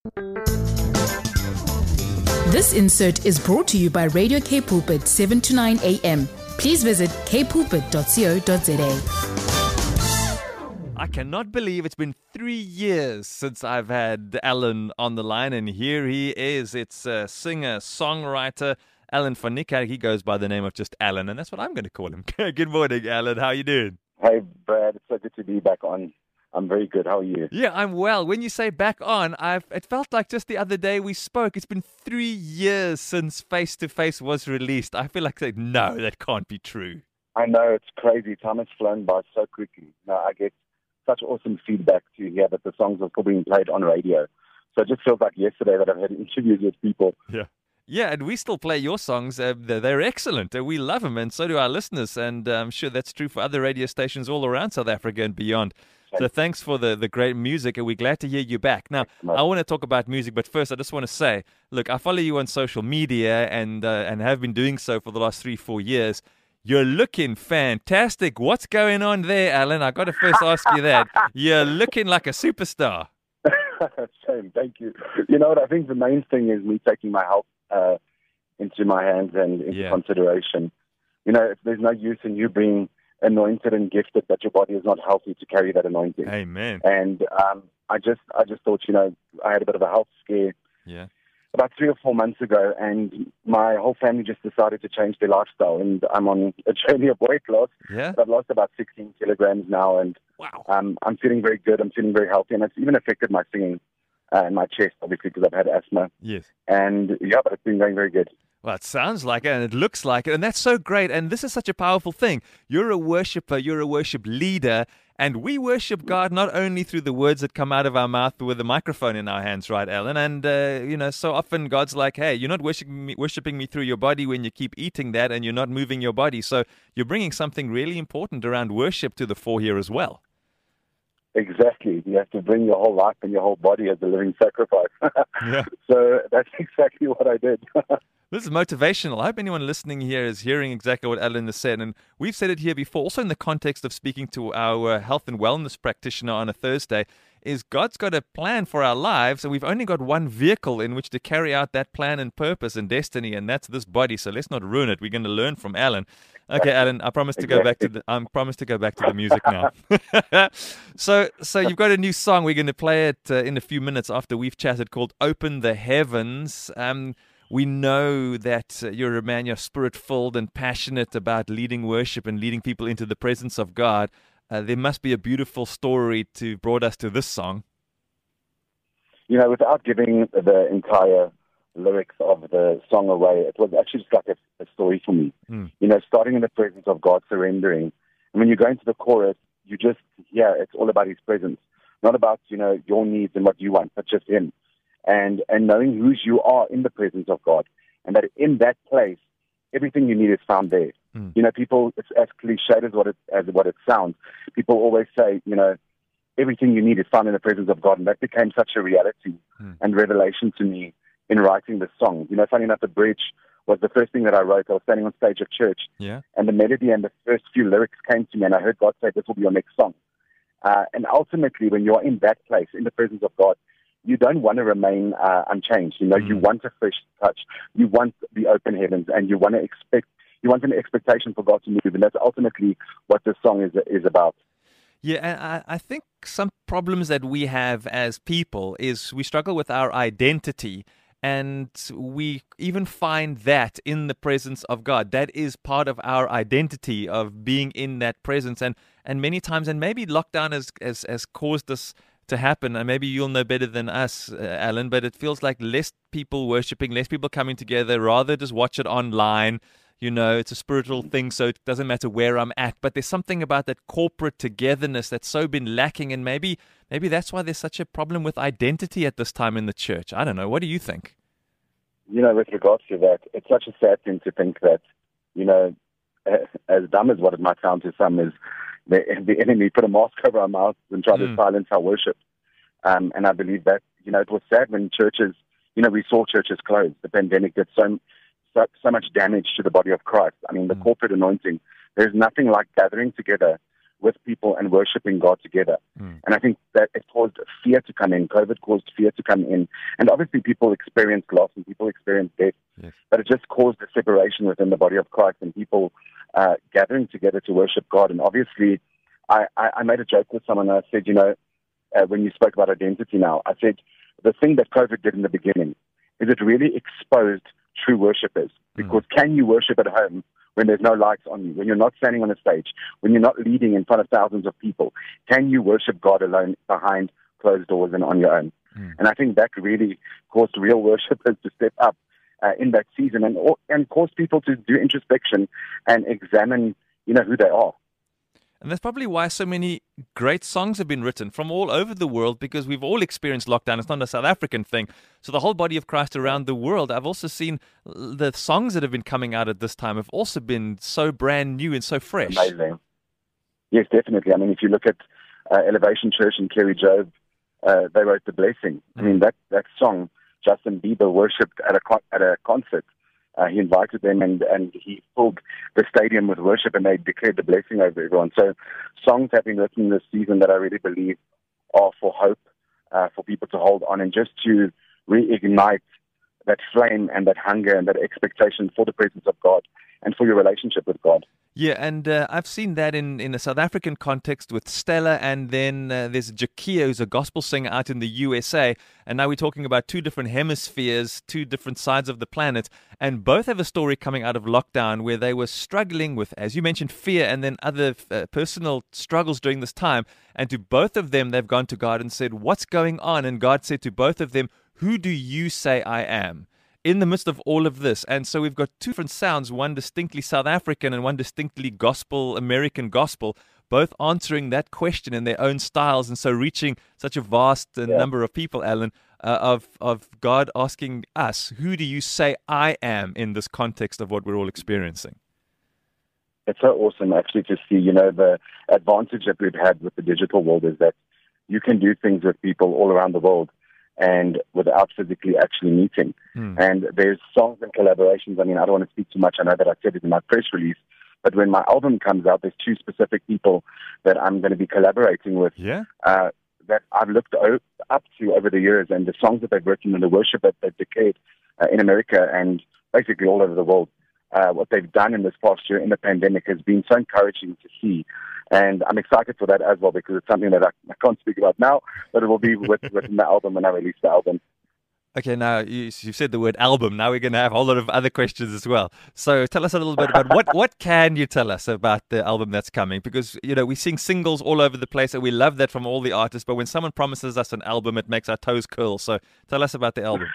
This insert is brought to you by Radio K Pulpit 7 to 9 a.m. Please visit kpulpit.co.za. I cannot believe it's been 3 years since I've had Alan on the line, and here he is. It's a singer, songwriter, Alan van Niekerk. He goes by the name of just Alan, and that's what I'm going to call him. Good morning, Alan. How are you doing? Hey, Brad. It's so good to be back on. I'm very good. How are you? Yeah, I'm well. When you say back on, it felt like just the other day we spoke. It's been 3 years since Face to Face was released. I feel like no, that can't be true. I know, it's crazy. Time has flown by so quickly. I get such awesome feedback to hear that the songs are still being played on radio. So it just feels like yesterday that I've had interviews with people. Yeah, and we still play your songs. They're excellent. We love them, and so do our listeners. And I'm sure that's true for other radio stations all around South Africa and beyond. So thanks for the great music, and we're glad to hear you back. Now, I want to talk about music, but first I just want to say, look, I follow you on social media and have been doing so for the last 3-4 years. You're looking fantastic. What's going on there, Alan? I got to first ask you that. You're looking like a superstar. Same, thank you. You know what, I think the main thing is me taking my health into my hands and into consideration. You know, there's no use in you being anointed and gifted that your body is not healthy to carry that anointing. Amen. And I just thought, I had a bit of a health scare about 3 or 4 months ago, and my whole family just decided to change their lifestyle, and I'm on a journey of weight loss. Yeah. I've lost about 16 kilograms now, and wow. I'm feeling very good. I'm feeling very healthy, and it's even affected my singing and my chest, obviously, because I've had asthma. Yes. And but it's been going very good. Well, it sounds like it, and it looks like it, and that's so great. And this is such a powerful thing. You're a worshiper, you're a worship leader, and we worship God not only through the words that come out of our mouth with a microphone in our hands, right, Alan? And, so often God's like, hey, you're not worshiping me through your body when you keep eating that and you're not moving your body. So you're bringing something really important around worship to the fore here as well. Exactly. You have to bring your whole life and your whole body as a living sacrifice. Yeah. So that's exactly what I did. This is motivational. I hope anyone listening here is hearing exactly what Alan has said. And we've said it here before, also in the context of speaking to our health and wellness practitioner on a Thursday, is God's got a plan for our lives, and we've only got one vehicle in which to carry out that plan and purpose and destiny, and that's this body. So let's not ruin it. We're going to learn from Alan. Okay, Alan, I promise to go back to the music now. So you've got a new song. We're going to play it in a few minutes after we've chatted, called "Open the Heavens." We know that you're a man, you're spirit-filled and passionate about leading worship and leading people into the presence of God. There must be a beautiful story to brought us to this song. Without giving the entire lyrics of the song away, it was actually just like a story for me. Starting in the presence of God, surrendering. And when you go into the chorus, you just hear it's all about His presence. Not about, your needs and what you want, but just Him. And knowing whose you are in the presence of God, and that in that place, everything you need is found there. People, it's as cliched as what it sounds. People always say, everything you need is found in the presence of God, and that became such a reality and revelation to me in writing this song. Funny enough, the bridge was the first thing that I wrote. I was standing on stage at church, and the melody and the first few lyrics came to me, and I heard God say, "This will be your next song." And ultimately, when you're in that place, in the presence of God, you don't want to remain unchanged. You want a fresh touch. You want the open heavens, and you want an expectation for God to move, and that's ultimately what this song is about. Yeah, and I think some problems that we have as people is we struggle with our identity, and we even find that in the presence of God. That is part of our identity, of being in that presence, and many times, and maybe lockdown has caused us to happen, and maybe you'll know better than us, Alan, but it feels like less people worshiping, less people coming together, rather just watch it online. It's a spiritual thing, so it doesn't matter where I'm at, but there's something about that corporate togetherness that's so been lacking, and maybe that's why there's such a problem with identity at this time in the church. I don't know. What do you think? With regards to that, it's such a sad thing to think that, as dumb as what it might sound to some, is the enemy put a mask over our mouths and tried to silence our worship. And I believe that, it was sad when churches, we saw churches close. The pandemic did so much damage to the body of Christ. I mean, the corporate anointing, there's nothing like gathering together with people and worshiping God together. And I think that it caused fear to come in. COVID caused fear to come in. And obviously people experienced loss and people experienced death. Yes. But it just caused a separation within the body of Christ and people gathering together to worship God. And obviously, I made a joke with someone. I said, when you spoke about identity now, I said, the thing that COVID did in the beginning is it really exposed true worshipers. Because can you worship at home when there's no lights on you, when you're not standing on a stage, when you're not leading in front of thousands of people? Can you worship God alone behind closed doors and on your own? And I think that really caused real worshipers to step up in that season and cause people to do introspection and examine, who they are. And that's probably why so many great songs have been written from all over the world, because we've all experienced lockdown. It's not a South African thing. So the whole body of Christ around the world, I've also seen the songs that have been coming out at this time have also been so brand new and so fresh. Amazing. Yes, definitely. I mean, if you look at Elevation Church and Kerry Job, they wrote The Blessing. I mean, that song, Justin Bieber worshipped at a concert. He invited them and he filled the stadium with worship, and they declared the blessing over everyone. So songs have been written this season that I really believe are for hope, for people to hold on and just to reignite that flame and that hunger and that expectation for the presence of God and for your relationship with God. Yeah, and I've seen that in a South African context with Stella, and then there's Jakia, who's a gospel singer out in the USA, and now we're talking about two different hemispheres, two different sides of the planet, and both have a story coming out of lockdown where they were struggling with, as you mentioned, fear and then other personal struggles during this time, and to both of them, they've gone to God and said, what's going on? And God said to both of them, who do you say I am? In the midst of all of this. And so we've got two different sounds, one distinctly South African and one distinctly gospel, American gospel, both answering that question in their own styles. And so reaching such a vast number of people, Alan, of God asking us, who do you say I am in this context of what we're all experiencing? It's so awesome actually to see, the advantage that we've had with the digital world is that you can do things with people all around the world and without physically actually meeting. And there's songs and collaborations. I mean, I don't want to speak too much. I know that I said it in my press release, but when my album comes out, there's two specific people that I'm going to be collaborating with that I've looked up to over the years, and the songs that they've written and the worship that they've declared in America and basically all over the world. What they've done in this past year in the pandemic has been so encouraging to see. And I'm excited for that as well, because it's something that I can't speak about now, but it will be within the album when I release the album. Okay, now you've said the word album. Now we're going to have a whole lot of other questions as well. So tell us a little bit about what can you tell us about the album that's coming? Because, we're seeing singles all over the place, and we love that from all the artists. But when someone promises us an album, it makes our toes curl. So tell us about the album.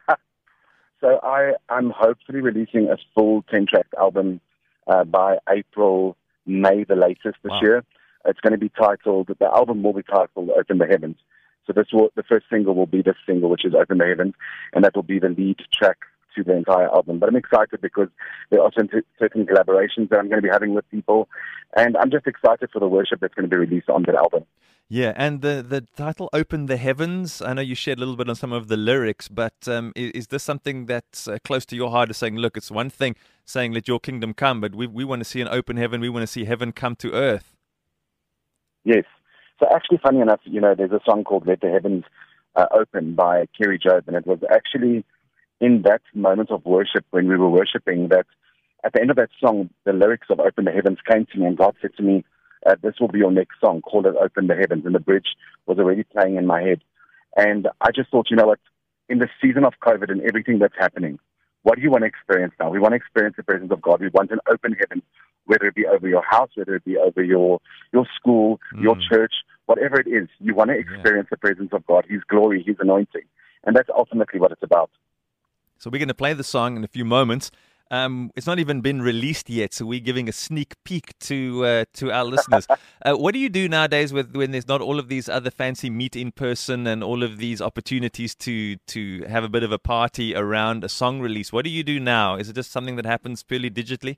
So I'm hopefully releasing a full 10-track album by April, May, the latest this year. It's going to be titled, the album will be titled Open the Heavens. So the first single will be this single, which is Open the Heavens, and that will be the lead track to the entire album. But I'm excited because there are certain collaborations that I'm going to be having with people, and I'm just excited for the worship that's going to be released on that album. Yeah, and the title, Open the Heavens, I know you shared a little bit on some of the lyrics, but is this something that's close to your heart, of saying, look, it's one thing saying, let your kingdom come, but we want to see an open heaven, we want to see heaven come to earth? Yes. So actually, funny enough, there's a song called Let the Heavens Open by Kerry Job, and it was actually in that moment of worship when we were worshiping that at the end of that song, the lyrics of Open the Heavens came to me, and God said to me, this will be your next song, call it Open the Heavens. And the bridge was already playing in my head. And I just thought, what, in the season of COVID and everything that's happening, what do you want to experience now? We want to experience the presence of God. We want an open heaven, whether it be over your house, whether it be over your school, your church, whatever it is. You want to experience the presence of God, His glory, His anointing. And that's ultimately what it's about. So we're going to play the song in a few moments. It's not even been released yet, so we're giving a sneak peek to our listeners. What do you do nowadays when there's not all of these other fancy meet in person and all of these opportunities to have a bit of a party around a song release? What do you do now? Is it just something that happens purely digitally?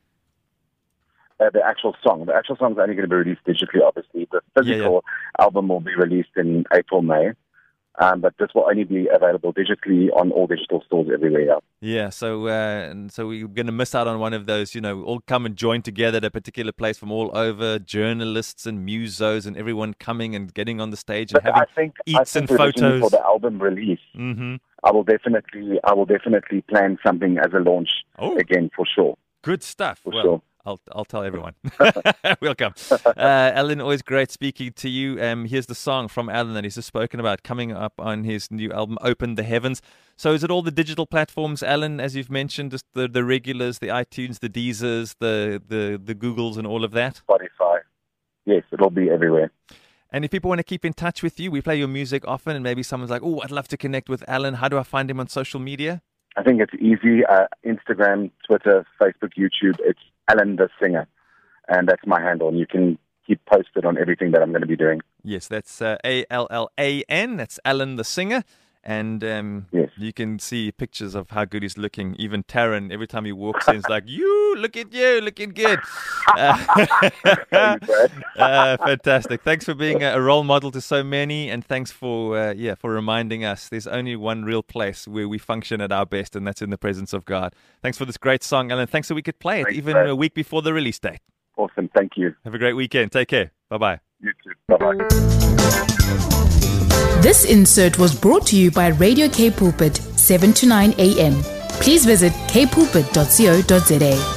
The actual song is only going to be released digitally, obviously. The physical album will be released in April, May. But this will only be available digitally on all digital stores everywhere. Yeah, so we're going to miss out on one of those, all come and join together at a particular place from all over, journalists and musos and everyone coming and getting on the stage and having eats and photos. For the album release, I will definitely plan something as a launch again, for sure. Good stuff. For sure. I'll tell everyone. Welcome. Alan, always great speaking to you. Here's the song from Alan that he's just spoken about coming up on his new album, Open the Heavens. So is it all the digital platforms, Alan, as you've mentioned, just the regulars, the iTunes, the Deezers, the Googles and all of that? Spotify. Yes, it'll be everywhere. And if people want to keep in touch with you, we play your music often and maybe someone's like, oh, I'd love to connect with Alan. How do I find him on social media? I think it's easy. Instagram, Twitter, Facebook, YouTube. It's Alan the Singer. And that's my handle. And you can keep posted on everything that I'm going to be doing. Yes, that's ALLAN. That's Alan the Singer. And yes. You can see pictures of how good he's looking. Even Taryn, every time he walks in, is like, look at you, looking good. Fantastic. Thanks for being a role model to so many. And thanks for reminding us there's only one real place where we function at our best, and that's in the presence of God. Thanks for this great song, Alan. Thanks that we could play it even a week before the release date. Awesome. Thank you. Have a great weekend. Take care. Bye-bye. You too. Bye-bye. This insert was brought to you by Radio K Pulpit, 7 to 9 a.m. Please visit kpulpit.co.za.